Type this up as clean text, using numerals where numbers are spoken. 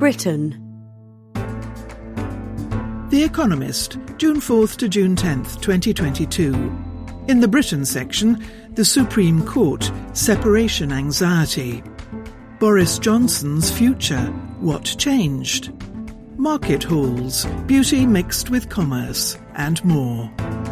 Britain. The Economist, June 4th to June 10th, 2022. In the Britain section, the Supreme Court, separation anxiety. Boris Johnson's future, what changed? Market halls, beauty mixed with commerce, and more.